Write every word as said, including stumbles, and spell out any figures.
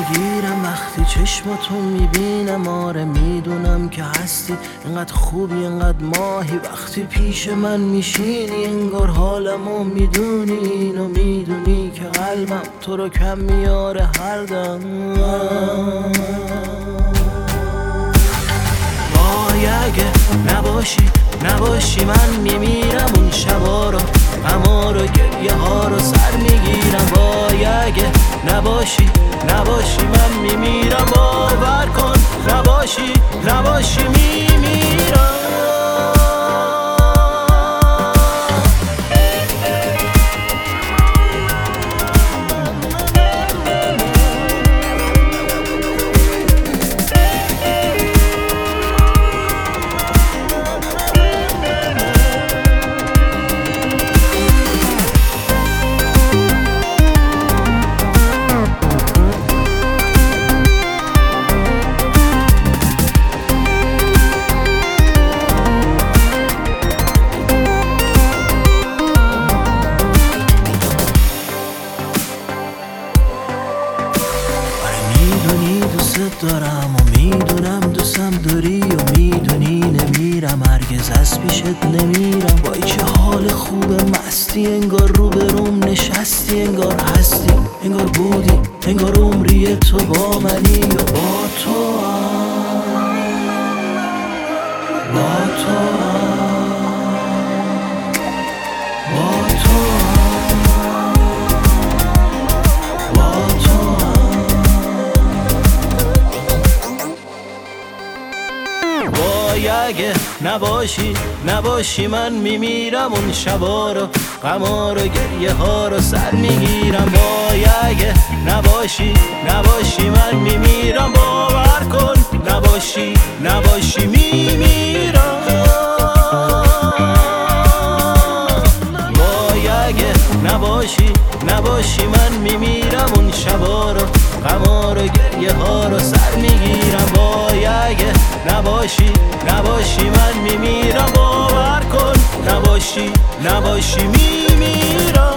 میگیرم وقتی چشماتو میبینم. آره میدونم که هستی انقدر خوبی انقدر ماهی، وقتی پیش من میشینی انگار حالمو میدونی. اینو میدونی که قلبم تو رو کم میاره هر دم. وای اگه نباشی نباشی من میمیرم. اون شبا رو غما رو گریه ها رو سر میگیرم. وای اگه نباشی نباشی من میمیرم. باور کن نباشی نباشی میمیرم. میدونی دوست دارم و میدونم دوستم داری و میدونی نمیرم هرگز از پیشت نمیرم. وای چه حال خوبه مستی انگار رو به روم نشستی، انگار هستی انگار بودی انگار عمری تو با منی و با تو هم با تو هم با تو وای اگه نباشی نباشی من میمیرم. اون شبا رو غما رو گریه ها رو سر میگیرم. وای اگه نباشی نباشی من میمیرم. باور کن نباشی نباشی میمیرم. وای اگه نباشی نباشی من میمیرم. اون شبا رو غما رو گریه ها رو سر میگیرم. وای اگه نباشی نباشی من میمیرم. باور کن نباشی نباشی میمیرم.